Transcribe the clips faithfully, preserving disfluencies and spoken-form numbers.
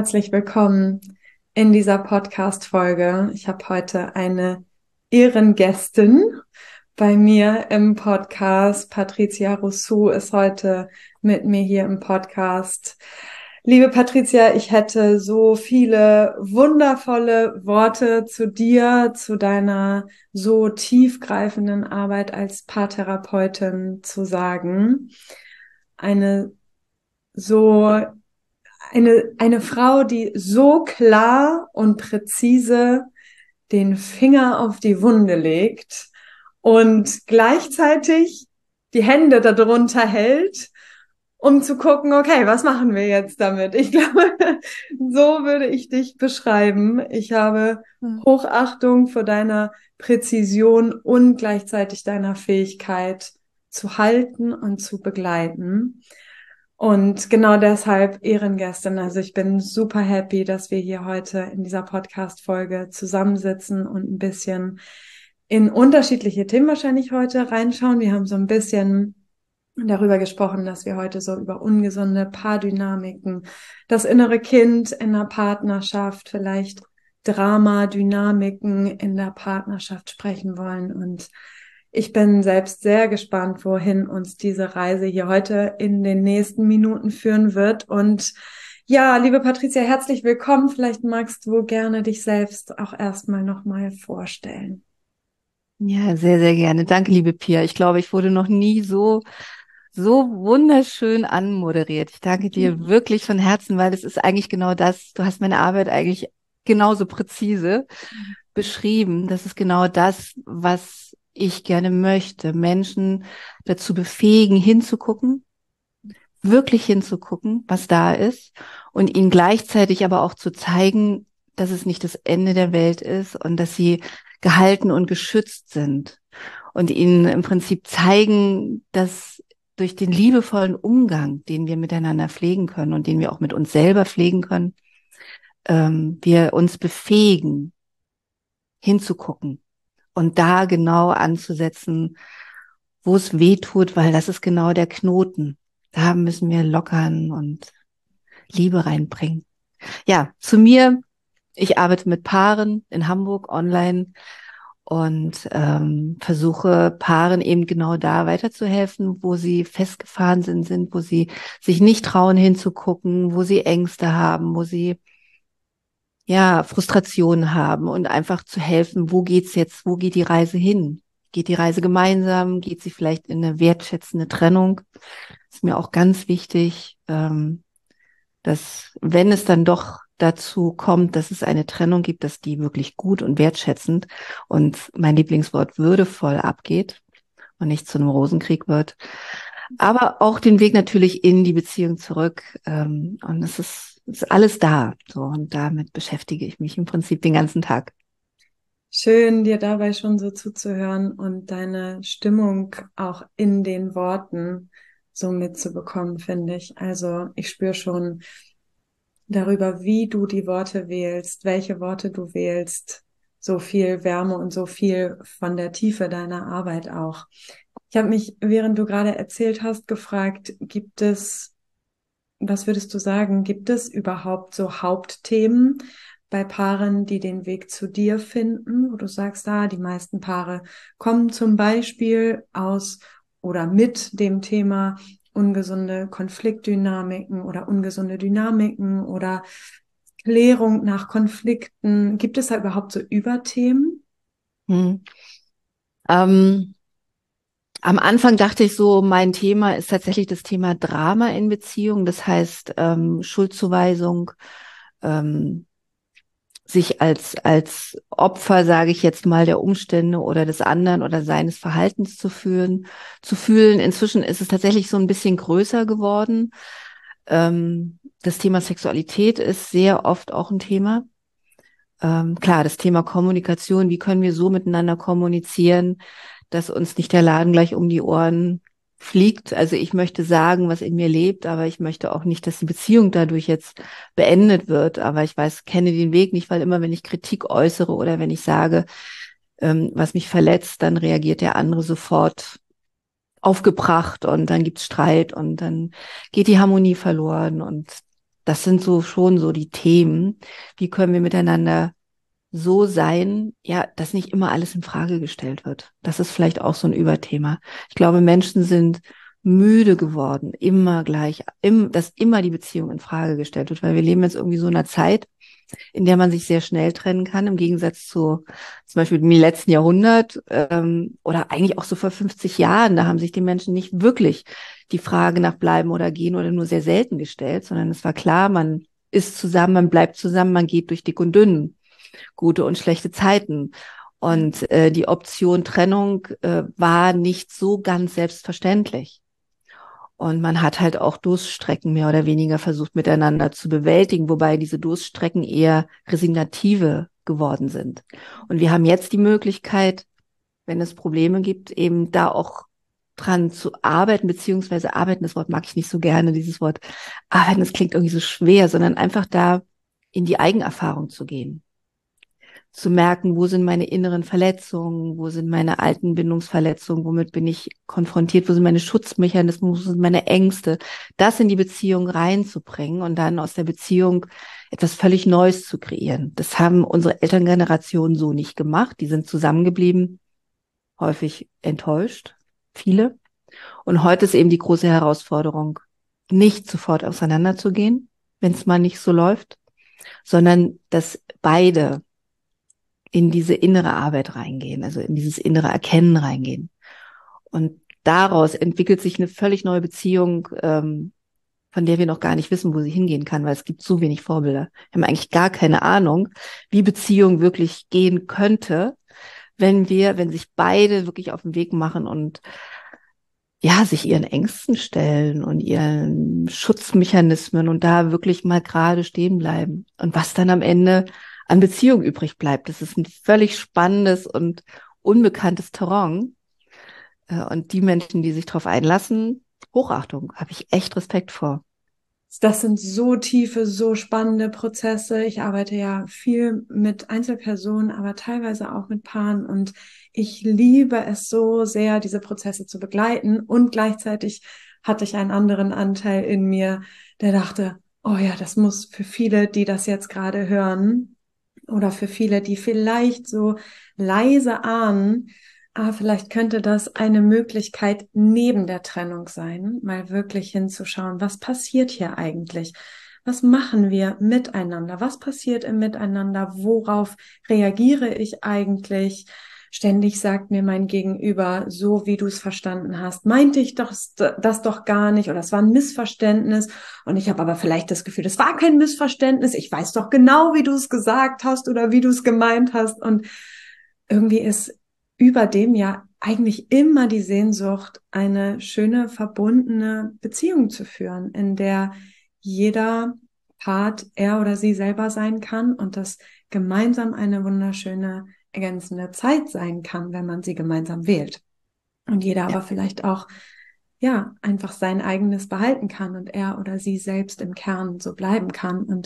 Herzlich willkommen in dieser Podcast-Folge. Ich habe heute eine Ehrengästin bei mir im Podcast. Patricia Rousseau ist heute mit mir hier im Podcast. Liebe Patricia, ich hätte so viele wundervolle Worte zu dir, zu deiner so tiefgreifenden Arbeit als Paartherapeutin zu sagen. Eine so Eine, eine Frau, die so klar und präzise den Finger auf die Wunde legt und gleichzeitig die Hände darunter hält, um zu gucken, okay, was machen wir jetzt damit? Ich glaube, so würde ich dich beschreiben. Ich habe Hochachtung vor deiner Präzision und gleichzeitig deiner Fähigkeit zu halten und zu begleiten. Und genau deshalb Ehrengästin. Also ich bin super happy, dass wir hier heute in dieser Podcast-Folge zusammensitzen und ein bisschen in unterschiedliche Themen wahrscheinlich heute reinschauen. Wir haben so ein bisschen darüber gesprochen, dass wir heute so über ungesunde Paardynamiken, das innere Kind in der Partnerschaft, vielleicht Drama-Dynamiken in der Partnerschaft sprechen wollen. Und ich bin selbst sehr gespannt, wohin uns diese Reise hier heute in den nächsten Minuten führen wird. Und ja, liebe Patricia, herzlich willkommen. Vielleicht magst du gerne dich selbst auch erstmal nochmal vorstellen. Ja, sehr, sehr gerne. Danke, liebe Pia. Ich glaube, ich wurde noch nie so, so wunderschön anmoderiert. Ich danke dir wirklich von Herzen, weil es ist eigentlich genau das. Du hast meine Arbeit eigentlich genauso präzise beschrieben. Das ist genau das, was ich gerne möchte. Menschen dazu befähigen, hinzugucken, wirklich hinzugucken, was da ist und ihnen gleichzeitig aber auch zu zeigen, dass es nicht das Ende der Welt ist und dass sie gehalten und geschützt sind und ihnen im Prinzip zeigen, dass durch den liebevollen Umgang, den wir miteinander pflegen können und den wir auch mit uns selber pflegen können, ähm, wir uns befähigen, hinzugucken und da genau anzusetzen, wo es weh tut, weil das ist genau der Knoten. Da müssen wir lockern und Liebe reinbringen. Ja, zu mir. Ich arbeite mit Paaren in Hamburg online und ähm, versuche Paaren eben genau da weiterzuhelfen, wo sie festgefahren sind, sind, wo sie sich nicht trauen hinzugucken, wo sie Ängste haben, wo sie ja Frustrationen haben und einfach zu helfen, wo geht's jetzt, wo geht die Reise hin? Geht die Reise gemeinsam? Geht sie vielleicht in eine wertschätzende Trennung? Ist mir auch ganz wichtig, ähm, dass wenn es dann doch dazu kommt, dass es eine Trennung gibt, dass die wirklich gut und wertschätzend und mein Lieblingswort würdevoll abgeht und nicht zu einem Rosenkrieg wird. Aber auch den Weg natürlich in die Beziehung zurück. Ähm, und es ist, es ist alles da. So, und damit beschäftige ich mich im Prinzip den ganzen Tag. Schön, dir dabei schon so zuzuhören und deine Stimmung auch in den Worten so mitzubekommen, finde ich. Also ich spüre schon darüber, wie du die Worte wählst, welche Worte du wählst, so viel Wärme und so viel von der Tiefe deiner Arbeit auch. Ich habe mich, während du gerade erzählt hast, gefragt, gibt es, was würdest du sagen, gibt es überhaupt so Hauptthemen bei Paaren, die den Weg zu dir finden, wo du sagst, ah, die meisten Paare kommen zum Beispiel aus oder mit dem Thema ungesunde Konfliktdynamiken oder ungesunde Dynamiken oder Klärung nach Konflikten. Gibt es da überhaupt so Überthemen? Hm. Ähm, am Anfang dachte ich so, mein Thema ist tatsächlich das Thema Drama in Beziehungen. Das heißt, ähm, Schuldzuweisung, ähm, sich als, als Opfer, sage ich jetzt mal, der Umstände oder des anderen oder seines Verhaltens zu fühlen, zu fühlen. Inzwischen ist es tatsächlich so ein bisschen größer geworden. Ähm, das Thema Sexualität ist sehr oft auch ein Thema. Ähm, klar, das Thema Kommunikation, wie können wir so miteinander kommunizieren, dass uns nicht der Laden gleich um die Ohren fliegt. Also ich möchte sagen, was in mir lebt, aber ich möchte auch nicht, dass die Beziehung dadurch jetzt beendet wird. Aber ich weiß, kenne den Weg nicht, weil immer, wenn ich Kritik äußere oder wenn ich sage, ähm, was mich verletzt, dann reagiert der andere sofort aufgebracht und dann gibt's Streit und dann geht die Harmonie verloren und Das sind so schon so die Themen. Wie können wir miteinander so sein, ja, dass nicht immer alles in Frage gestellt wird. Das ist vielleicht auch so ein Überthema. Ich glaube, Menschen sind müde geworden, immer gleich, im, dass immer die Beziehung in Frage gestellt wird, weil wir leben jetzt irgendwie so in einer Zeit, in der man sich sehr schnell trennen kann, im Gegensatz zu zum Beispiel im letzten Jahrhundert ähm, oder eigentlich auch so vor fünfzig Jahren. Da haben sich die Menschen nicht wirklich die Frage nach bleiben oder gehen oder nur sehr selten gestellt, sondern es war klar, man ist zusammen, man bleibt zusammen, man geht durch dick und dünn, gute und schlechte Zeiten. Und äh, die Option Trennung äh, war nicht so ganz selbstverständlich. Und man hat halt auch Durststrecken mehr oder weniger versucht miteinander zu bewältigen, wobei diese Durststrecken eher resignative geworden sind. Und wir haben jetzt die Möglichkeit, wenn es Probleme gibt, eben da auch dran zu arbeiten, beziehungsweise arbeiten, das Wort mag ich nicht so gerne, dieses Wort arbeiten, das klingt irgendwie so schwer, sondern einfach da in die Eigenerfahrung zu gehen. Zu merken, wo sind meine inneren Verletzungen, wo sind meine alten Bindungsverletzungen, womit bin ich konfrontiert, wo sind meine Schutzmechanismen, wo sind meine Ängste, das in die Beziehung reinzubringen und dann aus der Beziehung etwas völlig Neues zu kreieren. Das haben unsere Elterngenerationen so nicht gemacht, die sind zusammengeblieben, häufig enttäuscht, viele. Und heute ist eben die große Herausforderung, nicht sofort auseinanderzugehen, wenn es mal nicht so läuft, sondern dass beide in diese innere Arbeit reingehen, also in dieses innere Erkennen reingehen. Und daraus entwickelt sich eine völlig neue Beziehung, ähm, von der wir noch gar nicht wissen, wo sie hingehen kann, weil es gibt so wenig Vorbilder. Wir haben eigentlich gar keine Ahnung, wie Beziehung wirklich gehen könnte, wenn wir, wenn sich beide wirklich auf den Weg machen und ja, sich ihren Ängsten stellen und ihren Schutzmechanismen und da wirklich mal gerade stehen bleiben. Und was dann am Ende an Beziehung übrig bleibt. Das ist ein völlig spannendes und unbekanntes Terrain. Und die Menschen, die sich darauf einlassen, Hochachtung, habe ich echt Respekt vor. Das sind so tiefe, so spannende Prozesse. Ich arbeite ja viel mit Einzelpersonen, aber teilweise auch mit Paaren. Und ich liebe es so sehr, diese Prozesse zu begleiten. Und gleichzeitig hatte ich einen anderen Anteil in mir, der dachte, oh ja, das muss für viele, die das jetzt gerade hören, oder für viele, die vielleicht so leise ahnen, ah, vielleicht könnte das eine Möglichkeit neben der Trennung sein, mal wirklich hinzuschauen, was passiert hier eigentlich? Was machen wir miteinander? Was passiert im Miteinander? Worauf reagiere ich eigentlich? Ständig sagt mir mein Gegenüber, so wie du es verstanden hast, meinte ich doch das doch gar nicht oder es war ein Missverständnis und ich habe aber vielleicht das Gefühl, das war kein Missverständnis, ich weiß doch genau, wie du es gesagt hast oder wie du es gemeint hast und irgendwie ist über dem ja eigentlich immer die Sehnsucht, eine schöne, verbundene Beziehung zu führen, in der jeder Part er oder sie selber sein kann und das gemeinsam eine wunderschöne ergänzende Zeit sein kann, wenn man sie gemeinsam wählt. Und jeder ja. aber vielleicht auch, ja, einfach sein eigenes behalten kann und er oder sie selbst im Kern so bleiben kann. Und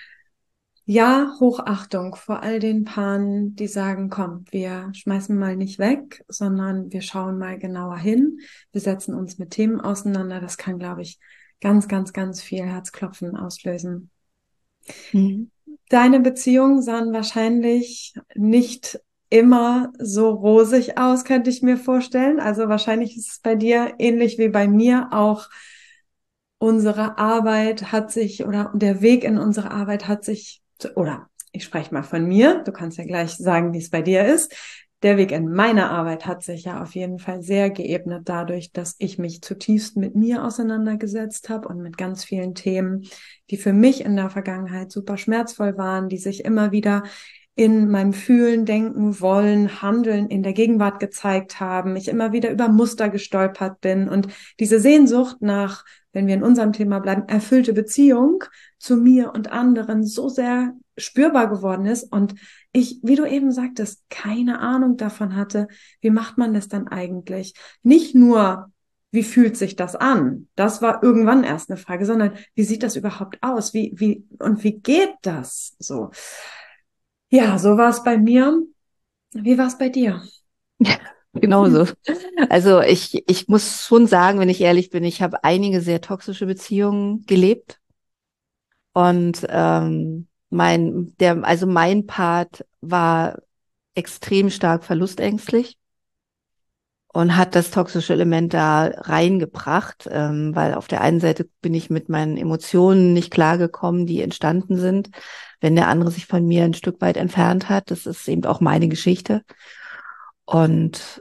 ja, Hochachtung vor all den Paaren, die sagen, komm, wir schmeißen mal nicht weg, sondern wir schauen mal genauer hin. Wir setzen uns mit Themen auseinander. Das kann, glaube ich, ganz, ganz, ganz viel Herzklopfen auslösen. Mhm. Deine Beziehungen sahen wahrscheinlich nicht immer so rosig aus, könnte ich mir vorstellen. Also wahrscheinlich ist es bei dir ähnlich wie bei mir auch. Unsere Arbeit hat sich oder der Weg in unsere Arbeit hat sich, oder ich spreche mal von mir, du kannst ja gleich sagen, wie es bei dir ist. Der Weg in meine Arbeit hat sich ja auf jeden Fall sehr geebnet dadurch, dass ich mich zutiefst mit mir auseinandergesetzt habe und mit ganz vielen Themen, die für mich in der Vergangenheit super schmerzvoll waren, die sich immer wieder in meinem Fühlen, Denken, Wollen, Handeln in der Gegenwart gezeigt haben. Ich immer wieder über Muster gestolpert bin und diese Sehnsucht nach, wenn wir in unserem Thema bleiben, erfüllte Beziehung zu mir und anderen so sehr spürbar geworden ist und ich, wie du eben sagtest, keine Ahnung davon hatte, wie macht man das dann eigentlich? Nicht nur, wie fühlt sich das an? Das war irgendwann erst eine Frage, sondern wie sieht das überhaupt aus? Wie, wie, und wie geht das so? Ja, so war es bei mir. Wie war es bei dir? Ja, genauso. Also ich, ich muss schon sagen, wenn ich ehrlich bin, ich habe einige sehr toxische Beziehungen gelebt. Und ähm, mein, der, also mein Part war extrem stark verlustängstlich und hat das toxische Element da reingebracht, ähm, weil auf der einen Seite bin ich mit meinen Emotionen nicht klargekommen, die entstanden sind, wenn der andere sich von mir ein Stück weit entfernt hat. Das ist eben auch meine Geschichte. Und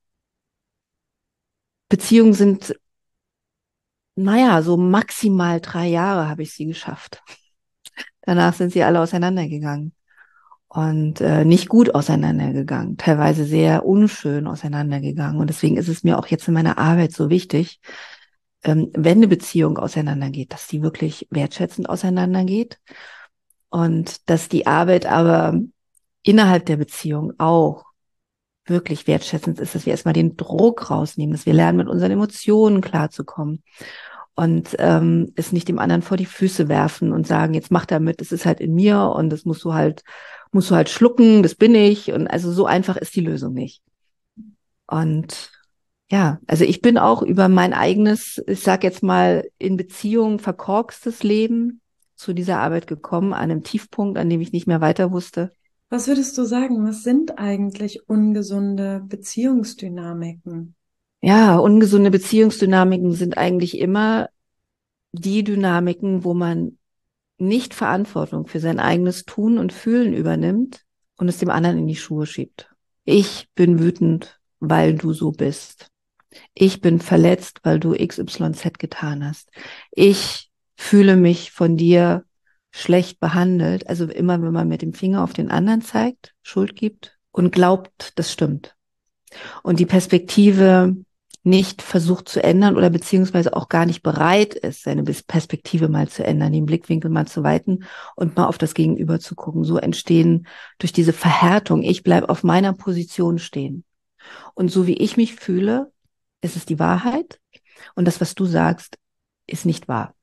Beziehungen sind, naja, so maximal drei Jahre habe ich sie geschafft. Danach sind sie alle auseinandergegangen. Und äh, nicht gut auseinandergegangen, teilweise sehr unschön auseinandergegangen. Und deswegen ist es mir auch jetzt in meiner Arbeit so wichtig, ähm, wenn eine Beziehung auseinandergeht, dass die wirklich wertschätzend auseinandergeht und dass die Arbeit aber innerhalb der Beziehung auch wirklich wertschätzend ist, dass wir erstmal den Druck rausnehmen, dass wir lernen, mit unseren Emotionen klarzukommen und ähm, es nicht dem anderen vor die Füße werfen und sagen, jetzt mach damit, das ist halt in mir und das musst du halt, musst du halt schlucken, das bin ich. Und also so einfach ist die Lösung nicht. Und ja, also ich bin auch über mein eigenes, ich sag jetzt mal, in Beziehung verkorkstes Leben zu dieser Arbeit gekommen, an einem Tiefpunkt, an dem ich nicht mehr weiter wusste. Was würdest du sagen, was sind eigentlich ungesunde Beziehungsdynamiken? Ja, ungesunde Beziehungsdynamiken sind eigentlich immer die Dynamiken, wo man nicht Verantwortung für sein eigenes Tun und Fühlen übernimmt und es dem anderen in die Schuhe schiebt. Ich bin wütend, weil du so bist. Ich bin verletzt, weil du X Y Z getan hast. Ich fühle mich von dir schlecht behandelt. Also immer, wenn man mit dem Finger auf den anderen zeigt, Schuld gibt und glaubt, das stimmt. Und die Perspektive nicht versucht zu ändern oder beziehungsweise auch gar nicht bereit ist, seine Perspektive mal zu ändern, den Blickwinkel mal zu weiten und mal auf das Gegenüber zu gucken. So entstehen durch diese Verhärtung, ich bleibe auf meiner Position stehen. Und so wie ich mich fühle, ist es die Wahrheit. Und das, was du sagst, ist nicht wahr.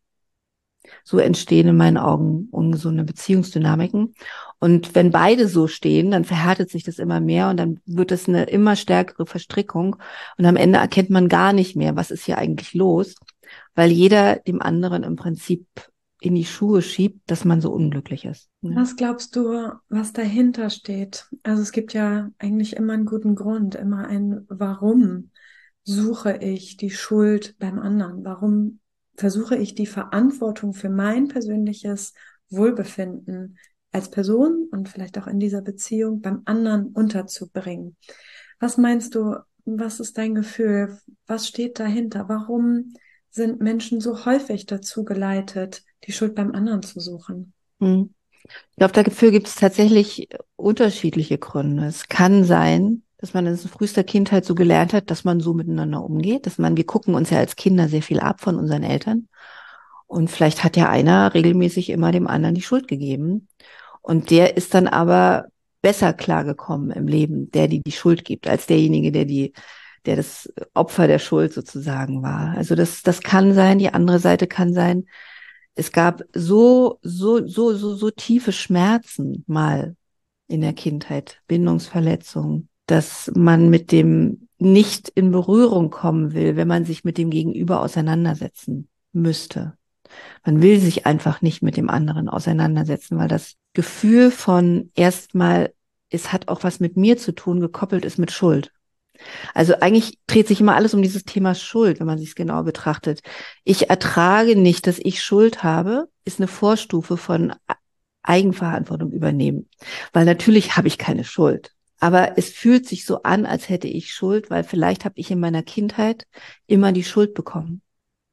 So entstehen in meinen Augen ungesunde Beziehungsdynamiken. Und wenn beide so stehen, dann verhärtet sich das immer mehr und dann wird es eine immer stärkere Verstrickung. Und am Ende erkennt man gar nicht mehr, was ist hier eigentlich los, weil jeder dem anderen im Prinzip in die Schuhe schiebt, dass man so unglücklich ist. Was glaubst du, was dahinter steht? Also es gibt ja eigentlich immer einen guten Grund, immer ein Warum suche ich die Schuld beim anderen? Warum versuche ich die Verantwortung für mein persönliches Wohlbefinden als Person und vielleicht auch in dieser Beziehung beim anderen unterzubringen? Was meinst du, was ist dein Gefühl? Was steht dahinter? Warum sind Menschen so häufig dazu geleitet, die Schuld beim anderen zu suchen? Hm. Ich glaube, dafür gibt es tatsächlich unterschiedliche Gründe. Es kann sein, dass man in frühester Kindheit so gelernt hat, dass man so miteinander umgeht, dass man, wir gucken uns ja als Kinder sehr viel ab von unseren Eltern. Und vielleicht hat ja einer regelmäßig immer dem anderen die Schuld gegeben. Und der ist dann aber besser klargekommen im Leben, der die die Schuld gibt, als derjenige, der die, der das Opfer der Schuld sozusagen war. Also das, das kann sein. Die andere Seite kann sein, es gab so, so, so, so, so tiefe Schmerzen mal in der Kindheit, Bindungsverletzungen, dass man mit dem nicht in Berührung kommen will, wenn man sich mit dem Gegenüber auseinandersetzen müsste. Man will sich einfach nicht mit dem anderen auseinandersetzen, weil das Gefühl von erstmal, es hat auch was mit mir zu tun, gekoppelt ist mit Schuld. Also eigentlich dreht sich immer alles um dieses Thema Schuld, wenn man sich es genau betrachtet. Ich ertrage nicht, dass ich Schuld habe, ist eine Vorstufe von Eigenverantwortung übernehmen. Weil natürlich habe ich keine Schuld. Aber es fühlt sich so an, als hätte ich Schuld, weil vielleicht habe ich in meiner Kindheit immer die Schuld bekommen.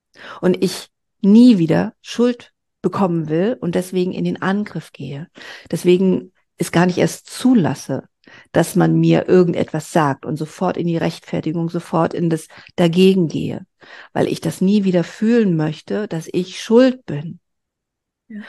Und ich nie wieder Schuld bekommen will und deswegen in den Angriff gehe. Deswegen es gar nicht erst zulasse, dass man mir irgendetwas sagt und sofort in die Rechtfertigung, sofort in das Dagegen gehe, weil ich das nie wieder fühlen möchte, dass ich schuld bin. Ja.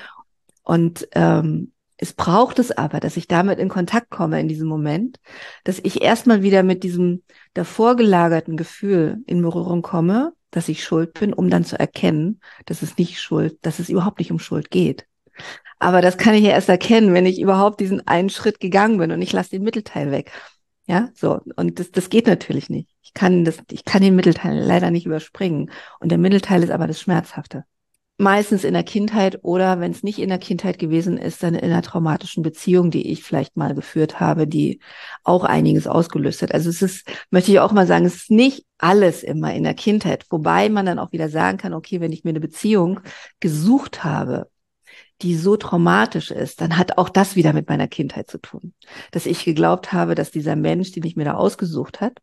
Und ähm, es braucht es aber, dass ich damit in Kontakt komme in diesem Moment, dass ich erstmal wieder mit diesem davor gelagerten Gefühl in Berührung komme, dass ich schuld bin, um dann zu erkennen, dass es nicht Schuld, dass es überhaupt nicht um Schuld geht. Aber das kann ich ja erst erkennen, wenn ich überhaupt diesen einen Schritt gegangen bin und ich lasse den Mittelteil weg. Ja, so. Und das, das geht natürlich nicht. Ich kann das, ich kann den Mittelteil leider nicht überspringen. Und der Mittelteil ist aber das Schmerzhafte. meistens in der Kindheit oder wenn es nicht in der Kindheit gewesen ist, dann in einer traumatischen Beziehung, die ich vielleicht mal geführt habe, die auch einiges ausgelöst hat. Also es ist, möchte ich auch mal sagen, es ist nicht alles immer in der Kindheit, wobei man dann auch wieder sagen kann, okay, wenn ich mir eine Beziehung gesucht habe, die so traumatisch ist, dann hat auch das wieder mit meiner Kindheit zu tun. Dass ich geglaubt habe, dass dieser Mensch, den ich mir da ausgesucht hat,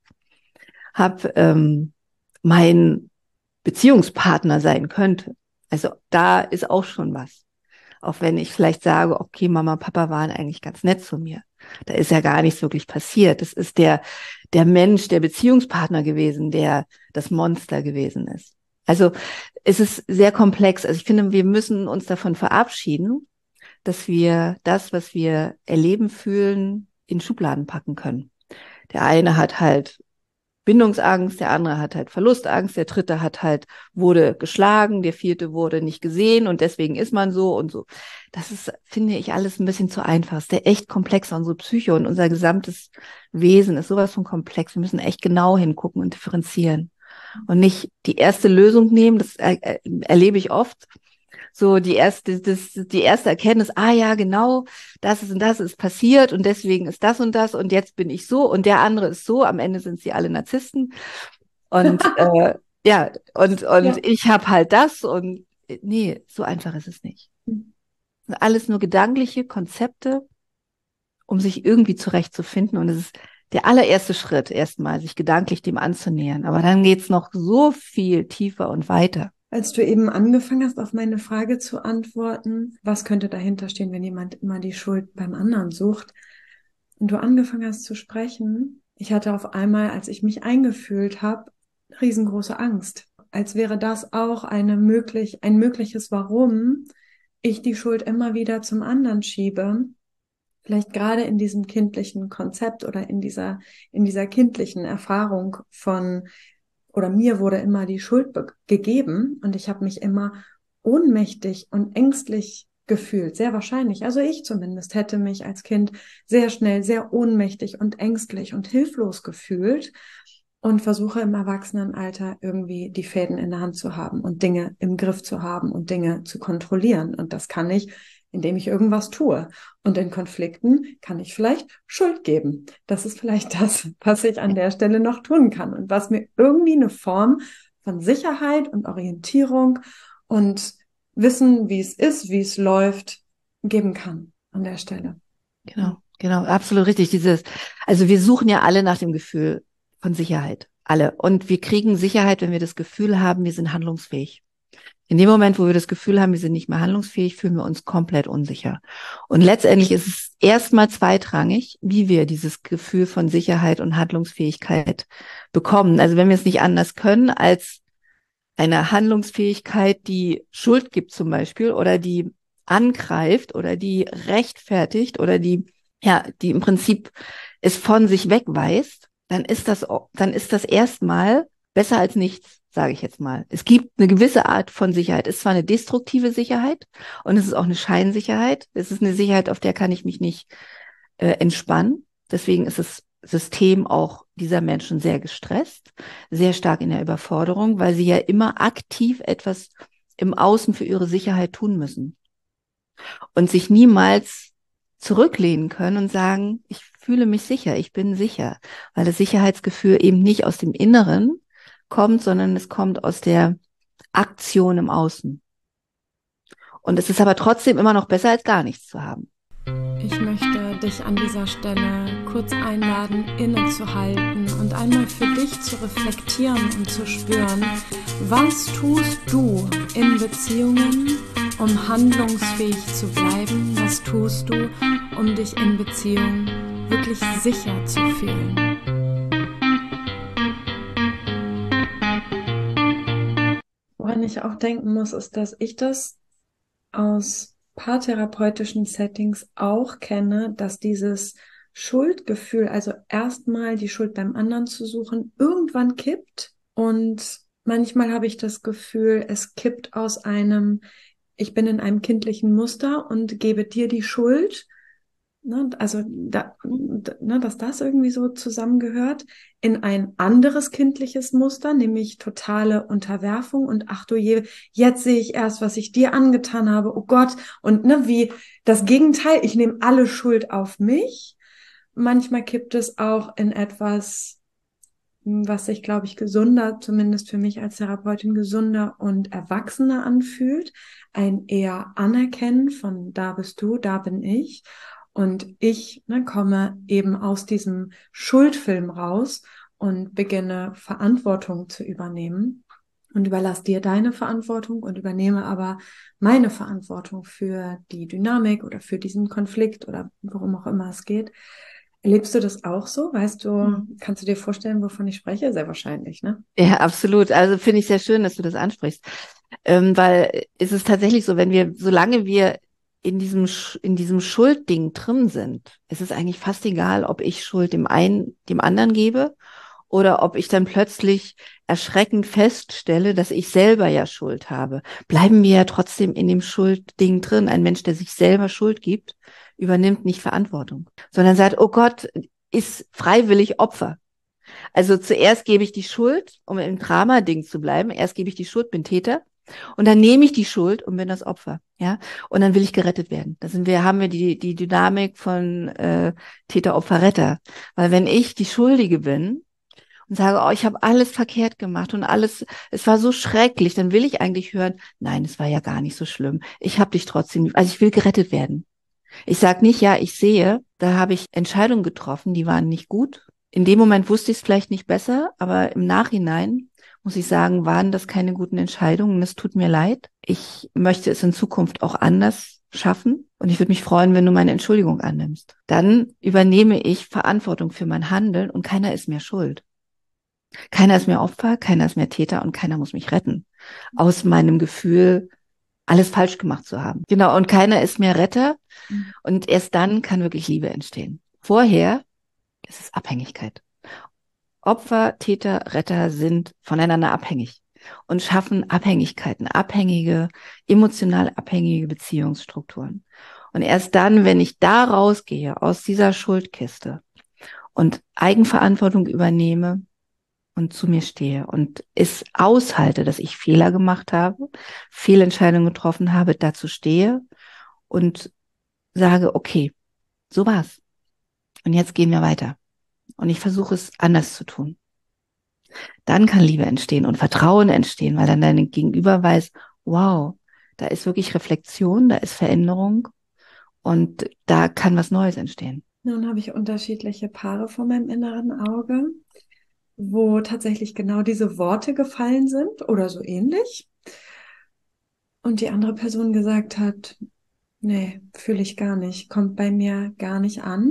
hab, ähm, mein Beziehungspartner sein könnte. Also da ist auch schon was. Auch wenn ich vielleicht sage, okay, Mama, Papa waren eigentlich ganz nett zu mir. Da ist ja gar nichts wirklich passiert. Das ist der, der Mensch, der Beziehungspartner gewesen, der das Monster gewesen ist. Also es ist sehr komplex. Also ich finde, wir müssen uns davon verabschieden, dass wir das, was wir erleben, fühlen, in Schubladen packen können. Der eine hat halt Bindungsangst, der andere hat halt Verlustangst, der dritte hat halt, wurde geschlagen, der vierte wurde nicht gesehen und deswegen ist man so und so. Das ist, finde ich, alles ein bisschen zu einfach. Es ist der echt komplex, unsere Psyche und unser gesamtes Wesen ist sowas von komplex. Wir müssen echt genau hingucken und differenzieren und nicht die erste Lösung nehmen. Das er, er, erlebe ich oft. So die erste, das, die erste Erkenntnis, ah ja, genau, das ist und das ist passiert und deswegen ist das und das und jetzt bin ich so und der andere ist so. Am Ende sind sie alle Narzissten und äh, ja, und und Ja. ich habe halt das und nee, so einfach ist es nicht. Alles nur gedankliche Konzepte, um sich irgendwie zurechtzufinden und es ist der allererste Schritt, erstmal sich gedanklich dem anzunähern. Aber dann geht's noch so viel tiefer und weiter. Als du eben angefangen hast, auf meine Frage zu antworten, was könnte dahinter stehen, wenn jemand immer die Schuld beim anderen sucht, und du angefangen hast zu sprechen, ich hatte auf einmal, als ich mich eingefühlt habe, riesengroße Angst. Als wäre das auch eine möglich, ein mögliches Warum ich die Schuld immer wieder zum anderen schiebe. Vielleicht gerade in diesem kindlichen Konzept oder in dieser, in dieser kindlichen Erfahrung von, oder mir wurde immer die Schuld gegeben und ich habe mich immer ohnmächtig und ängstlich gefühlt, sehr wahrscheinlich. Also ich zumindest hätte mich als Kind sehr schnell sehr ohnmächtig und ängstlich und hilflos gefühlt und versuche im Erwachsenenalter irgendwie die Fäden in der Hand zu haben und Dinge im Griff zu haben und Dinge zu kontrollieren. Und das kann ich, indem ich irgendwas tue. Und in Konflikten kann ich vielleicht Schuld geben. Das ist vielleicht das, was ich an der Stelle noch tun kann und was mir irgendwie eine Form von Sicherheit und Orientierung und Wissen, wie es ist, wie es läuft, geben kann an der Stelle. Genau, genau, absolut richtig. Dieses, also wir suchen ja alle nach dem Gefühl von Sicherheit, alle. Und wir kriegen Sicherheit, wenn wir das Gefühl haben, wir sind handlungsfähig. In dem Moment, wo wir das Gefühl haben, wir sind nicht mehr handlungsfähig, fühlen wir uns komplett unsicher. Und letztendlich ist es erstmal zweitrangig, wie wir dieses Gefühl von Sicherheit und Handlungsfähigkeit bekommen. Also wenn wir es nicht anders können als eine Handlungsfähigkeit, die Schuld gibt zum Beispiel oder die angreift oder die rechtfertigt oder die, ja, die im Prinzip es von sich wegweist, dann ist das, dann ist das erstmal besser als nichts, sage ich jetzt mal. Es gibt eine gewisse Art von Sicherheit. Es ist zwar eine destruktive Sicherheit und es ist auch eine Scheinsicherheit. Es ist eine Sicherheit, auf der kann ich mich nicht äh, entspannen. Deswegen ist das System auch dieser Menschen sehr gestresst, sehr stark in der Überforderung, weil sie ja immer aktiv etwas im Außen für ihre Sicherheit tun müssen und sich niemals zurücklehnen können und sagen, ich fühle mich sicher, ich bin sicher, weil das Sicherheitsgefühl eben nicht aus dem Inneren kommt, sondern es kommt aus der Aktion im Außen. Und es ist aber trotzdem immer noch besser, als gar nichts zu haben. Ich möchte dich an dieser Stelle kurz einladen, innezuhalten und einmal für dich zu reflektieren und zu spüren, was tust du in Beziehungen, um handlungsfähig zu bleiben? Was tust du, um dich in Beziehungen wirklich sicher zu fühlen? Woran ich auch denken muss, ist, dass ich das aus paartherapeutischen Settings auch kenne, dass dieses Schuldgefühl, also erstmal die Schuld beim anderen zu suchen, irgendwann kippt. Und manchmal habe ich das Gefühl, es kippt aus einem, ich bin in einem kindlichen Muster und gebe dir die Schuld, Ne, also, da, ne, dass das irgendwie so zusammengehört in ein anderes kindliches Muster, nämlich totale Unterwerfung und ach du je, jetzt sehe ich erst, was ich dir angetan habe, oh Gott, und ne, wie das Gegenteil, ich nehme alle Schuld auf mich. Manchmal kippt es auch in etwas, was sich, glaube ich, gesunder, zumindest für mich als Therapeutin, gesunder und erwachsener anfühlt. Ein eher Anerkennen von da bist du, da bin ich. Und ich ne, komme eben aus diesem Schuldfilm raus und beginne Verantwortung zu übernehmen und überlasse dir deine Verantwortung und übernehme aber meine Verantwortung für die Dynamik oder für diesen Konflikt oder worum auch immer es geht. Erlebst du das auch so? Weißt du, kannst du dir vorstellen, wovon ich spreche? Sehr wahrscheinlich, ne? Ja, absolut. Also finde ich sehr schön, dass du das ansprichst. Ähm, weil es ist tatsächlich so, wenn wir, solange wir in diesem, Sch- in diesem Schuldding drin sind, ist es eigentlich fast egal, ob ich Schuld dem einen, dem anderen gebe oder ob ich dann plötzlich erschreckend feststelle, dass ich selber ja Schuld habe. Bleiben wir ja trotzdem in dem Schuldding drin. Ein Mensch, der sich selber Schuld gibt, übernimmt nicht Verantwortung, sondern sagt, oh Gott, ist freiwillig Opfer. Also zuerst gebe ich die Schuld, um im Drama-Ding zu bleiben. Erst gebe ich die Schuld, bin Täter. Und dann nehme ich die Schuld und bin das Opfer. Ja. Und dann will ich gerettet werden. Da sind wir, haben wir die, die Dynamik von äh, Täter, Opfer, Retter. Weil wenn ich die Schuldige bin und sage, oh, ich habe alles verkehrt gemacht und alles, es war so schrecklich, dann will ich eigentlich hören, nein, es war ja gar nicht so schlimm. Ich habe dich trotzdem, also ich will gerettet werden. Ich sage nicht, ja, ich sehe, da habe ich Entscheidungen getroffen, die waren nicht gut. In dem Moment wusste ich es vielleicht nicht besser, aber im Nachhinein muss ich sagen, waren das keine guten Entscheidungen. Es tut mir leid. Ich möchte es in Zukunft auch anders schaffen und ich würde mich freuen, wenn du meine Entschuldigung annimmst. Dann übernehme ich Verantwortung für mein Handeln und keiner ist mehr schuld. Keiner ist mehr Opfer, keiner ist mehr Täter und keiner muss mich retten. Aus meinem Gefühl, alles falsch gemacht zu haben. Genau, und keiner ist mehr Retter und erst dann kann wirklich Liebe entstehen. Vorher ist es Abhängigkeit. Opfer, Täter, Retter sind voneinander abhängig und schaffen Abhängigkeiten, abhängige, emotional abhängige Beziehungsstrukturen. Und erst dann, wenn ich da rausgehe aus dieser Schuldkiste und Eigenverantwortung übernehme und zu mir stehe und es aushalte, dass ich Fehler gemacht habe, Fehlentscheidungen getroffen habe, dazu stehe und sage, okay, so war's. Und jetzt gehen wir weiter. Und ich versuche es anders zu tun. Dann kann Liebe entstehen und Vertrauen entstehen, weil dann dein Gegenüber weiß, wow, da ist wirklich Reflexion, da ist Veränderung und da kann was Neues entstehen. Nun habe ich unterschiedliche Paare vor meinem inneren Auge, wo tatsächlich genau diese Worte gefallen sind oder so ähnlich. Und die andere Person gesagt hat, nee, fühle ich gar nicht, kommt bei mir gar nicht an.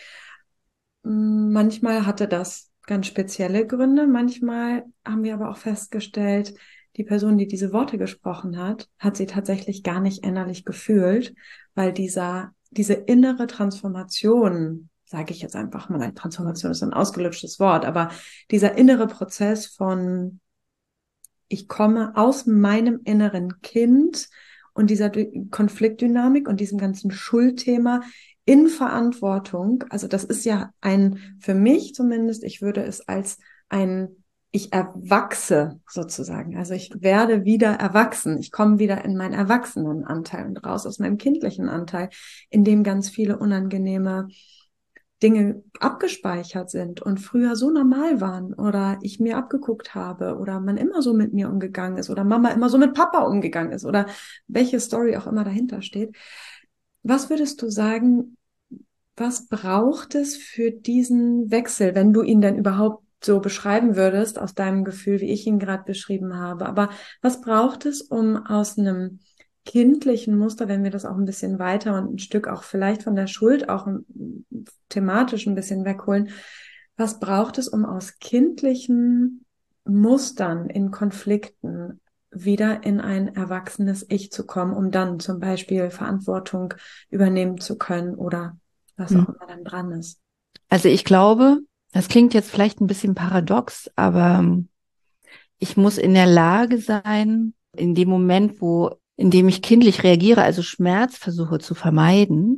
Manchmal hatte das ganz spezielle Gründe, manchmal haben wir aber auch festgestellt, die Person, die diese Worte gesprochen hat, hat sie tatsächlich gar nicht innerlich gefühlt, weil dieser, diese innere Transformation, sage ich jetzt einfach mal, Transformation ist ein ausgelutschtes Wort, aber dieser innere Prozess von, ich komme aus meinem inneren Kind und dieser Konfliktdynamik und diesem ganzen Schuldthema in Verantwortung. Also das ist ja ein, für mich zumindest, ich würde es als ein, ich erwachse sozusagen. Also ich werde wieder erwachsen. Ich komme wieder in meinen Erwachsenenanteil und raus aus meinem kindlichen Anteil, in dem ganz viele unangenehme Dinge abgespeichert sind und früher so normal waren oder ich mir abgeguckt habe oder man immer so mit mir umgegangen ist oder Mama immer so mit Papa umgegangen ist oder welche Story auch immer dahinter steht. Was würdest du sagen, was braucht es für diesen Wechsel, wenn du ihn denn überhaupt so beschreiben würdest, aus deinem Gefühl, wie ich ihn gerade beschrieben habe? Aber was braucht es, um aus einem kindlichen Muster, wenn wir das auch ein bisschen weiter und ein Stück auch vielleicht von der Schuld auch thematisch ein bisschen wegholen, was braucht es, um aus kindlichen Mustern in Konflikten wieder in ein erwachsenes Ich zu kommen, um dann zum Beispiel Verantwortung übernehmen zu können oder was auch immer dann dran ist? Also ich glaube, das klingt jetzt vielleicht ein bisschen paradox, aber ich muss in der Lage sein, in dem Moment, wo, in dem ich kindlich reagiere, also Schmerz versuche zu vermeiden,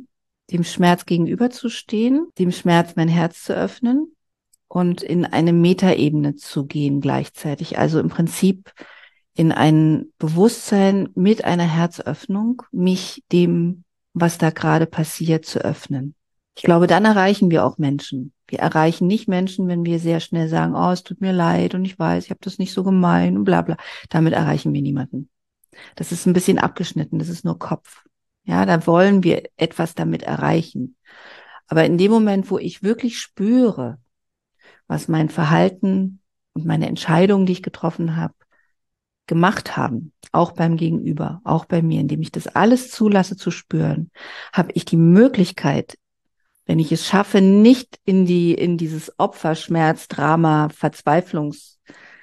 dem Schmerz gegenüberzustehen, dem Schmerz mein Herz zu öffnen und in eine Metaebene zu gehen gleichzeitig. Also im Prinzip in ein Bewusstsein mit einer Herzöffnung, mich dem, was da gerade passiert, zu öffnen. Ich glaube, dann erreichen wir auch Menschen. Wir erreichen nicht Menschen, wenn wir sehr schnell sagen, oh, es tut mir leid und ich weiß, ich habe das nicht so gemeint und bla bla. Damit erreichen wir niemanden. Das ist ein bisschen abgeschnitten, das ist nur Kopf. Ja, da wollen wir etwas damit erreichen. Aber in dem Moment, wo ich wirklich spüre, was mein Verhalten und meine Entscheidungen, die ich getroffen habe, gemacht haben, auch beim Gegenüber, auch bei mir, indem ich das alles zulasse zu spüren, habe ich die Möglichkeit, wenn ich es schaffe, nicht in die in dieses Opferschmerz, Drama, Verzweiflungsgedings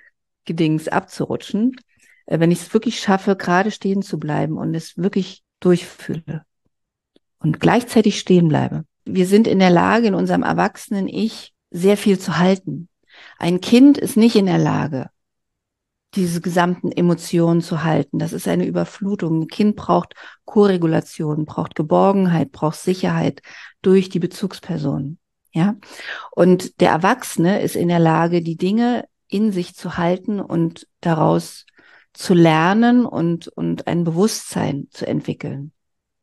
abzurutschen, äh, wenn ich es wirklich schaffe, gerade stehen zu bleiben und es wirklich durchfühle und gleichzeitig stehen bleibe. Wir sind in der Lage, in unserem erwachsenen Ich sehr viel zu halten. Ein Kind ist nicht in der Lage, diese gesamten Emotionen zu halten. Das ist eine Überflutung. Ein Kind braucht Koregulation, braucht Geborgenheit, braucht Sicherheit durch die Bezugspersonen. Ja? Und der Erwachsene ist in der Lage, die Dinge in sich zu halten und daraus zu lernen und, und ein Bewusstsein zu entwickeln.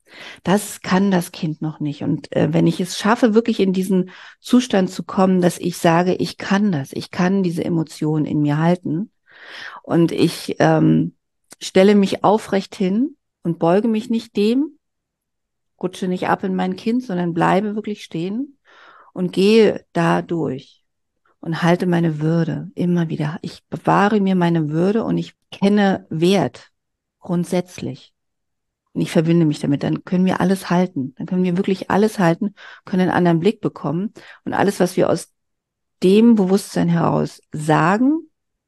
Das kann das Kind noch nicht. Und äh, wenn ich es schaffe, wirklich in diesen Zustand zu kommen, dass ich sage, ich kann das, ich kann diese Emotionen in mir halten, und ich ähm, stelle mich aufrecht hin und beuge mich nicht dem, rutsche nicht ab in mein Kind, sondern bleibe wirklich stehen und gehe da durch und halte meine Würde immer wieder. Ich bewahre mir meine Würde und ich kenne Wert grundsätzlich. Und ich verbinde mich damit. Dann können wir alles halten. Dann können wir wirklich alles halten, können einen anderen Blick bekommen. Und alles, was wir aus dem Bewusstsein heraus sagen,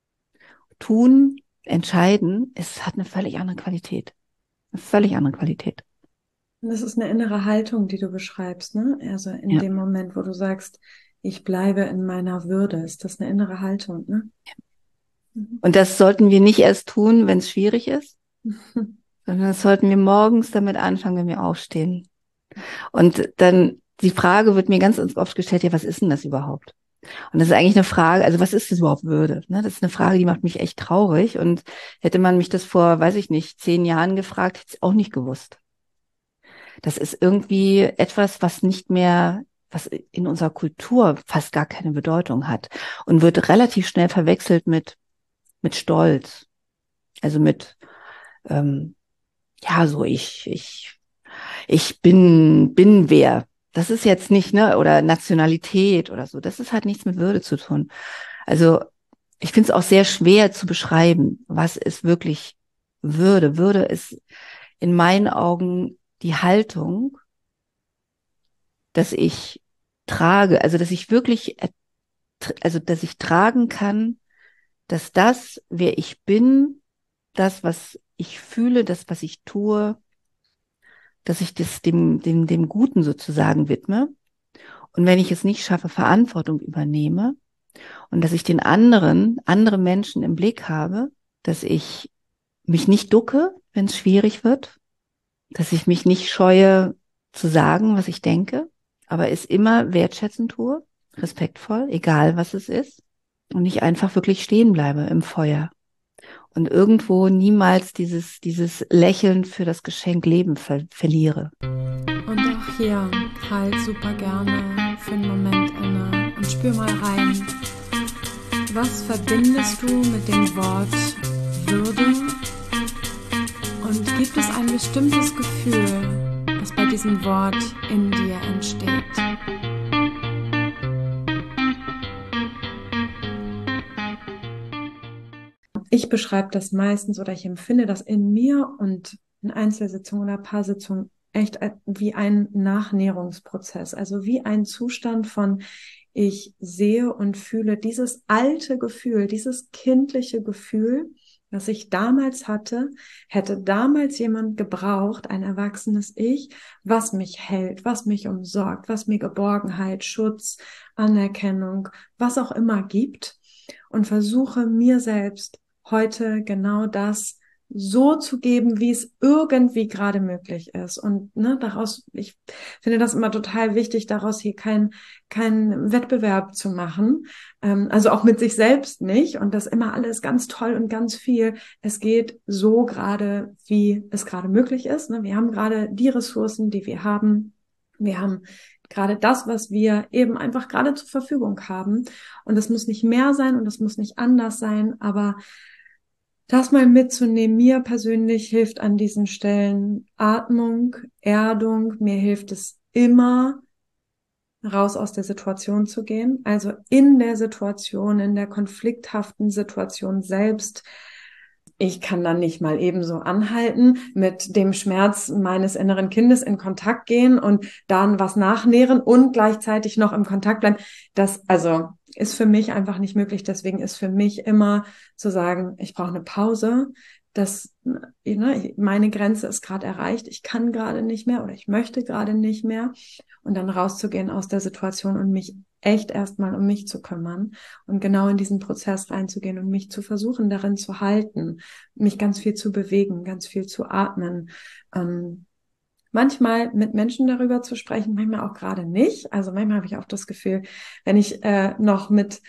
tun, entscheiden, es hat eine völlig andere Qualität. Eine völlig andere Qualität. Und das ist eine innere Haltung, die du beschreibst, ne? Also in Ja. dem Moment, wo du sagst, ich bleibe in meiner Würde, ist das eine innere Haltung, ne? Mhm. Und das sollten wir nicht erst tun, wenn es schwierig ist, sondern das sollten wir morgens damit anfangen, wenn wir aufstehen. Und dann, die Frage wird mir ganz oft gestellt, ja, was ist denn das überhaupt? Und das ist eigentlich eine Frage, also was ist das überhaupt Würde? Ne, das ist eine Frage, die macht mich echt traurig. Und hätte man mich das vor, weiß ich nicht, zehn Jahren gefragt, hätte ich es auch nicht gewusst. Das ist irgendwie etwas, was nicht mehr, was in unserer Kultur fast gar keine Bedeutung hat und wird relativ schnell verwechselt mit, mit Stolz. Also mit, ähm, ja, so ich, ich, ich bin, bin wer. Das ist jetzt nicht, ne, oder Nationalität oder so. Das ist halt nichts mit Würde zu tun. Also ich finde es auch sehr schwer zu beschreiben, was ist wirklich Würde. Würde ist in meinen Augen die Haltung, dass ich trage, also dass ich wirklich, also dass ich tragen kann, dass das, wer ich bin, das, was ich fühle, das, was ich tue, dass ich das dem, dem, dem Guten sozusagen widme. Und wenn ich es nicht schaffe, Verantwortung übernehme und dass ich den anderen, andere Menschen im Blick habe, dass ich mich nicht ducke, wenn es schwierig wird, dass ich mich nicht scheue zu sagen, was ich denke, aber es immer wertschätzend tue, respektvoll, egal was es ist, und ich einfach wirklich stehen bleibe im Feuer und irgendwo niemals dieses, dieses Lächeln für das Geschenk Leben ver- verliere. Und auch hier halt super gerne für einen Moment inne und spür mal rein. Was verbindest du mit dem Wort Würde? Und gibt es ein bestimmtes Gefühl, das bei diesem Wort in dir entsteht? Ich beschreibe das meistens oder ich empfinde das in mir und in Einzelsitzungen oder Paarsitzungen echt wie ein Nachnährungsprozess, also wie ein Zustand von ich sehe und fühle dieses alte Gefühl, dieses kindliche Gefühl, das ich damals hatte, hätte damals jemand gebraucht, ein erwachsenes Ich, was mich hält, was mich umsorgt, was mir Geborgenheit, Schutz, Anerkennung, was auch immer gibt und versuche mir selbst heute genau das so zu geben, wie es irgendwie gerade möglich ist. Und ne, daraus, ich finde das immer total wichtig, daraus hier kein kein Wettbewerb zu machen, ähm, also auch mit sich selbst nicht. Und das immer alles ganz toll und ganz viel. Es geht so gerade, wie es gerade möglich ist. Ne? Wir haben gerade die Ressourcen, die wir haben. Wir haben gerade das, was wir eben einfach gerade zur Verfügung haben. Und das muss nicht mehr sein und das muss nicht anders sein, aber das mal mitzunehmen, mir persönlich hilft an diesen Stellen Atmung, Erdung. Mir hilft es immer, raus aus der Situation zu gehen. Also in der Situation, in der konflikthaften Situation selbst. Ich kann dann nicht mal ebenso anhalten, mit dem Schmerz meines inneren Kindes in Kontakt gehen und dann was nachnähren und gleichzeitig noch im Kontakt bleiben. Das, also, ist für mich einfach nicht möglich. Deswegen ist für mich immer zu sagen, ich brauche eine Pause. Das, ne, meine Grenze ist gerade erreicht. Ich kann gerade nicht mehr oder ich möchte gerade nicht mehr. Und dann rauszugehen aus der Situation und mich echt erstmal um mich zu kümmern und genau in diesen Prozess reinzugehen und mich zu versuchen, darin zu halten, mich ganz viel zu bewegen, ganz viel zu atmen. Ähm, manchmal mit Menschen darüber zu sprechen, manchmal auch gerade nicht. Also manchmal habe ich auch das Gefühl, wenn ich äh, noch mit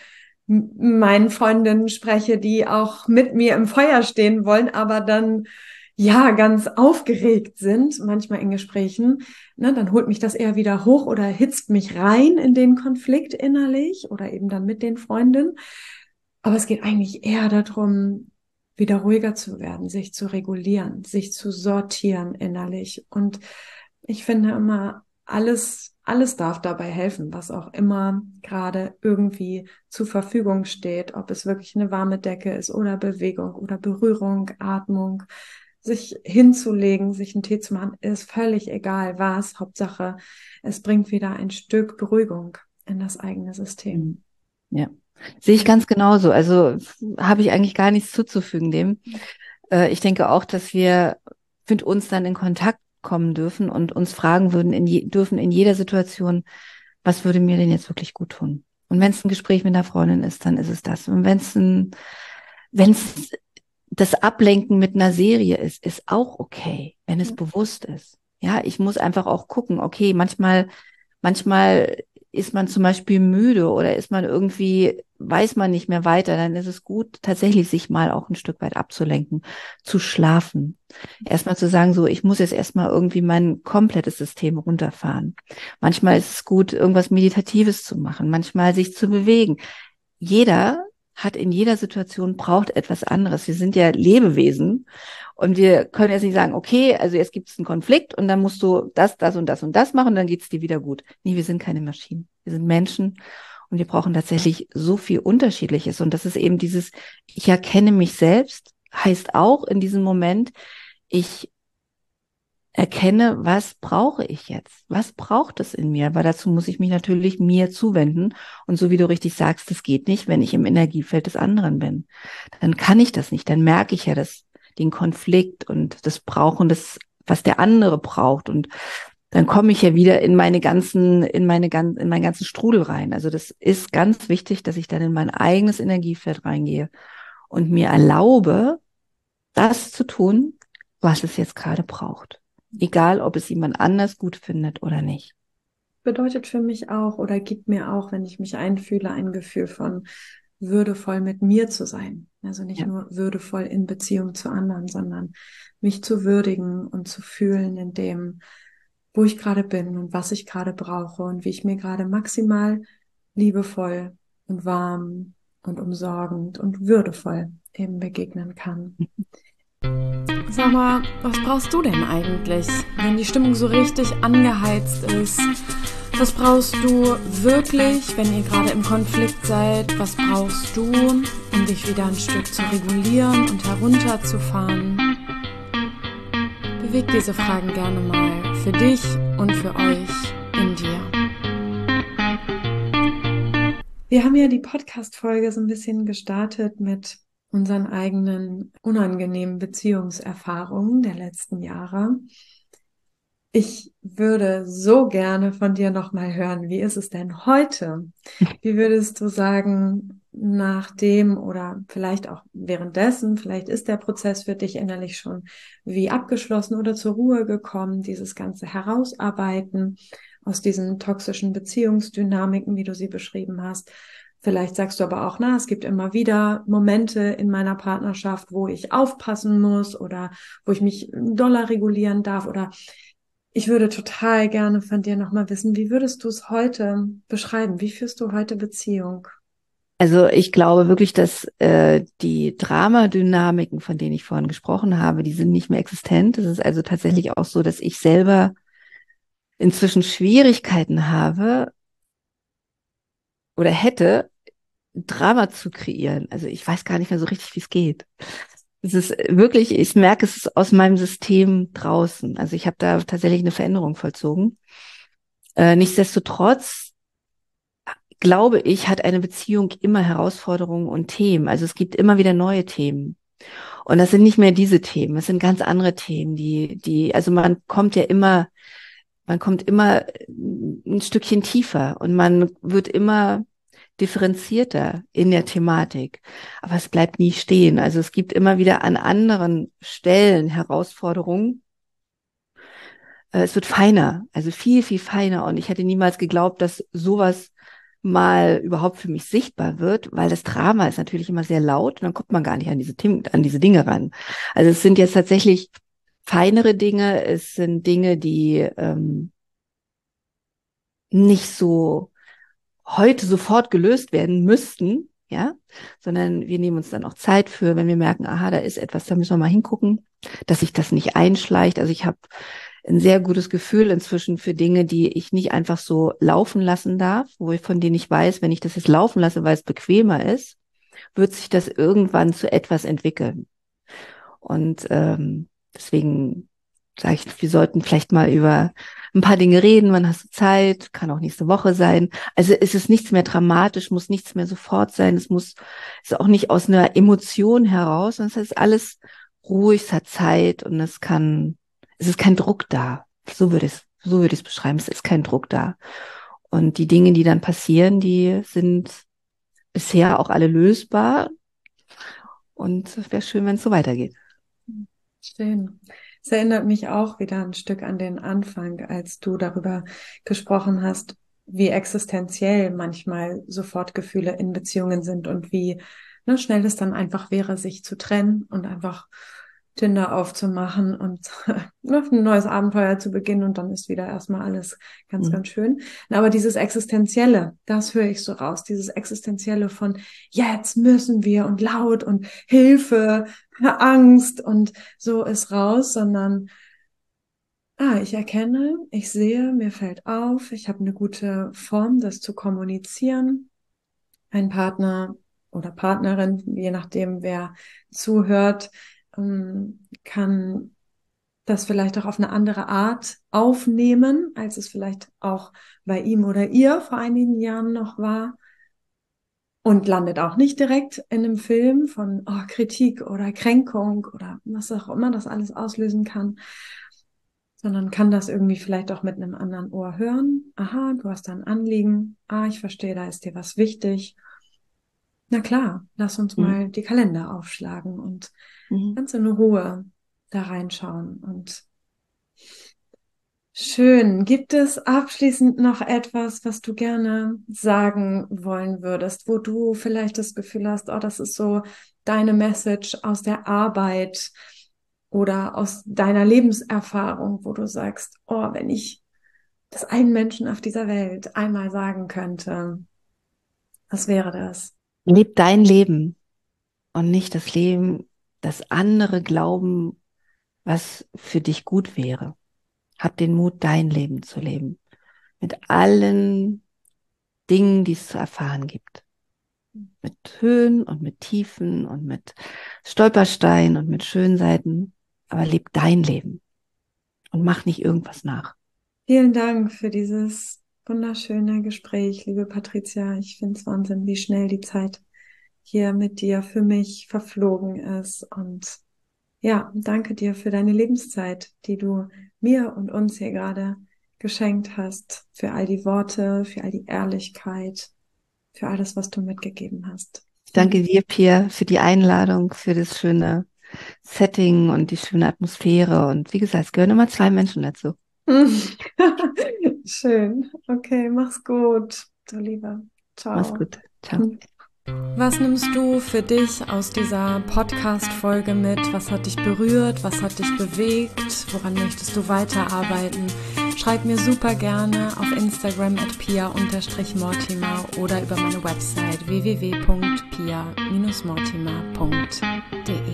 meinen Freundinnen spreche, die auch mit mir im Feuer stehen wollen, aber dann ja ganz aufgeregt sind, manchmal in Gesprächen, ne, dann holt mich das eher wieder hoch oder hitzt mich rein in den Konflikt innerlich oder eben dann mit den Freundinnen. Aber es geht eigentlich eher darum, wieder ruhiger zu werden, sich zu regulieren, sich zu sortieren innerlich. Und ich finde immer, alles, alles darf dabei helfen, was auch immer gerade irgendwie zur Verfügung steht, ob es wirklich eine warme Decke ist oder Bewegung oder Berührung, Atmung, sich hinzulegen, sich einen Tee zu machen, ist völlig egal was. Hauptsache, es bringt wieder ein Stück Beruhigung in das eigene System. Ja, sehe ich ganz genauso. Also habe ich eigentlich gar nichts zuzufügen dem. Äh, ich denke auch, dass wir mit uns dann in Kontakt kommen dürfen und uns fragen würden, in je, dürfen in jeder Situation, was würde mir denn jetzt wirklich gut tun? Und wenn es ein Gespräch mit einer Freundin ist, dann ist es das. Und wenn es ein, wenn es das Ablenken mit einer Serie ist, ist auch okay, wenn es bewusst ist. Ja, ich muss einfach auch gucken, okay, manchmal, manchmal ist man zum Beispiel müde oder ist man irgendwie, weiß man nicht mehr weiter, dann ist es gut, tatsächlich sich mal auch ein Stück weit abzulenken, zu schlafen. Erstmal zu sagen, so, ich muss jetzt erstmal irgendwie mein komplettes System runterfahren. Manchmal ist es gut, irgendwas Meditatives zu machen, manchmal sich zu bewegen. Jeder hat in jeder Situation, braucht etwas anderes. Wir sind ja Lebewesen und wir können jetzt nicht sagen, okay, also jetzt gibt es einen Konflikt und dann musst du das, das und das und das machen und dann geht's dir wieder gut. Nee, wir sind keine Maschinen. Wir sind Menschen und wir brauchen tatsächlich so viel Unterschiedliches. Und das ist eben dieses, ich erkenne mich selbst, heißt auch in diesem Moment, ich erkenne, was brauche ich jetzt? Was braucht es in mir? Weil dazu muss ich mich natürlich mir zuwenden. Und so wie du richtig sagst, das geht nicht, wenn ich im Energiefeld des anderen bin. Dann kann ich das nicht. Dann merke ich ja das, den Konflikt und das Brauchen, das, was der andere braucht. Und dann komme ich ja wieder in meine ganzen, in meine ganzen, in meinen ganzen Strudel rein. Also das ist ganz wichtig, dass ich dann in mein eigenes Energiefeld reingehe und mir erlaube, das zu tun, was es jetzt gerade braucht. Egal, ob es jemand anders gut findet oder nicht. Bedeutet für mich auch oder gibt mir auch, wenn ich mich einfühle, ein Gefühl von würdevoll mit mir zu sein. Also nicht ja. nur würdevoll in Beziehung zu anderen, sondern mich zu würdigen und zu fühlen in dem, wo ich gerade bin und was ich gerade brauche und wie ich mir gerade maximal liebevoll und warm und umsorgend und würdevoll eben begegnen kann. Sag mal, was brauchst du denn eigentlich, wenn die Stimmung so richtig angeheizt ist? Was brauchst du wirklich, wenn ihr gerade im Konflikt seid? Was brauchst du, um dich wieder ein Stück zu regulieren und herunterzufahren? Beweg diese Fragen gerne mal für dich und für euch in dir. Wir haben ja die Podcast-Folge so ein bisschen gestartet mit unseren eigenen unangenehmen Beziehungserfahrungen der letzten Jahre. Ich würde so gerne von dir nochmal hören, wie ist es denn heute? Wie würdest du sagen, nachdem oder vielleicht auch währenddessen, vielleicht ist der Prozess für dich innerlich schon wie abgeschlossen oder zur Ruhe gekommen, dieses ganze Herausarbeiten aus diesen toxischen Beziehungsdynamiken, wie du sie beschrieben hast. Vielleicht sagst du aber auch, na, es gibt immer wieder Momente in meiner Partnerschaft, wo ich aufpassen muss oder wo ich mich doller regulieren darf. Oder ich würde total gerne von dir nochmal wissen, wie würdest du es heute beschreiben? Wie führst du heute Beziehung? Also ich glaube wirklich, dass äh, die Dramadynamiken, von denen ich vorhin gesprochen habe, die sind nicht mehr existent. Es ist also tatsächlich auch so, dass ich selber inzwischen Schwierigkeiten habe oder hätte, Drama zu kreieren. Also ich weiß gar nicht mehr so richtig, wie es geht. Es ist wirklich, ich merke, es ist aus meinem System draußen. Also ich habe da tatsächlich eine Veränderung vollzogen. Äh, nichtsdestotrotz glaube ich, hat eine Beziehung immer Herausforderungen und Themen. Also es gibt immer wieder neue Themen. Und das sind nicht mehr diese Themen, es sind ganz andere Themen, die, die, also man kommt ja immer, man kommt immer ein Stückchen tiefer und man wird immer differenzierter in der Thematik. Aber es bleibt nie stehen. Also es gibt immer wieder an anderen Stellen Herausforderungen. Es wird feiner, also viel, viel feiner. Und ich hätte niemals geglaubt, dass sowas mal überhaupt für mich sichtbar wird, weil das Drama ist natürlich immer sehr laut und dann kommt man gar nicht an diese, an diese Dinge ran. Also es sind jetzt tatsächlich feinere Dinge, es sind Dinge, die ähm, nicht so heute sofort gelöst werden müssten, ja, sondern wir nehmen uns dann auch Zeit für, wenn wir merken, aha, da ist etwas, da müssen wir mal hingucken, dass sich das nicht einschleicht. Also ich habe ein sehr gutes Gefühl inzwischen für Dinge, die ich nicht einfach so laufen lassen darf, wo ich, von denen ich weiß, wenn ich das jetzt laufen lasse, weil es bequemer ist, wird sich das irgendwann zu etwas entwickeln. Und ähm, deswegen sage ich, wir sollten vielleicht mal über ein paar Dinge reden. Wann hast du Zeit? Kann auch nächste Woche sein. Also es ist nichts mehr dramatisch, muss nichts mehr sofort sein. Es muss, ist auch nicht aus einer Emotion heraus, sondern es ist alles ruhig, es hat Zeit und es kann, es ist kein Druck da. So würde ich es, so würde ich es beschreiben. Es ist kein Druck da. Und die Dinge, die dann passieren, die sind bisher auch alle lösbar. Und es wäre schön, wenn es so weitergeht. Schön. Es erinnert mich auch wieder ein Stück an den Anfang, als du darüber gesprochen hast, wie existenziell manchmal Sofortgefühle in Beziehungen sind und wie ne, schnell es dann einfach wäre, sich zu trennen und einfach Tinder aufzumachen und ne, ein neues Abenteuer zu beginnen und dann ist wieder erstmal alles ganz, Mhm. ganz schön. Aber dieses Existenzielle, das höre ich so raus, dieses Existenzielle von jetzt müssen wir und laut und Hilfe, Angst und so ist raus, sondern ah, ich erkenne, ich sehe, mir fällt auf, ich habe eine gute Form, das zu kommunizieren. Ein Partner oder Partnerin, je nachdem, wer zuhört, kann das vielleicht auch auf eine andere Art aufnehmen, als es vielleicht auch bei ihm oder ihr vor einigen Jahren noch war. Und landet auch nicht direkt in einem Film von oh, Kritik oder Kränkung oder was auch immer das alles auslösen kann, sondern kann das irgendwie vielleicht auch mit einem anderen Ohr hören. Aha, du hast da ein Anliegen. Ah, ich verstehe, da ist dir was wichtig. Na klar, lass uns Mhm. mal die Kalender aufschlagen und Mhm. ganz in Ruhe da reinschauen. Und schön. Gibt es abschließend noch etwas, was du gerne sagen wollen würdest, wo du vielleicht das Gefühl hast, oh, das ist so deine Message aus der Arbeit oder aus deiner Lebenserfahrung, wo du sagst, oh, wenn ich das einen Menschen auf dieser Welt einmal sagen könnte, was wäre das? Leb dein Leben und nicht das Leben, das andere glauben, was für dich gut wäre. Hab den Mut, dein Leben zu leben. Mit allen Dingen, die es zu erfahren gibt. Mit Höhen und mit Tiefen und mit Stolpersteinen und mit schönen Seiten. Aber leb dein Leben und mach nicht irgendwas nach. Vielen Dank für dieses wunderschöne Gespräch, liebe Patricia. Ich finde es Wahnsinn, wie schnell die Zeit hier mit dir für mich verflogen ist. Und ja, danke dir für deine Lebenszeit, die du mir und uns hier gerade geschenkt hast, für all die Worte, für all die Ehrlichkeit. für alles, was du mitgegeben hast. Ich danke dir, Pia, für die Einladung, für das schöne Setting und die schöne Atmosphäre. Und wie gesagt, es gehören immer zwei Menschen dazu. Schön. Okay, mach's gut, du Lieber. Ciao. Mach's gut. Ciao. Was nimmst du für dich aus dieser Podcast-Folge mit? Was hat dich berührt? Was hat dich bewegt? Woran möchtest du weiterarbeiten? Schreib mir super gerne auf Instagram at pia unterstrich mortimer oder über meine Website w w w punkt pia Bindestrich mortimer punkt de.